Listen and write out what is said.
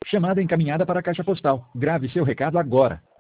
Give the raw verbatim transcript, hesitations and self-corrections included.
Chamada encaminhada para a caixa postal. Grave seu recado agora.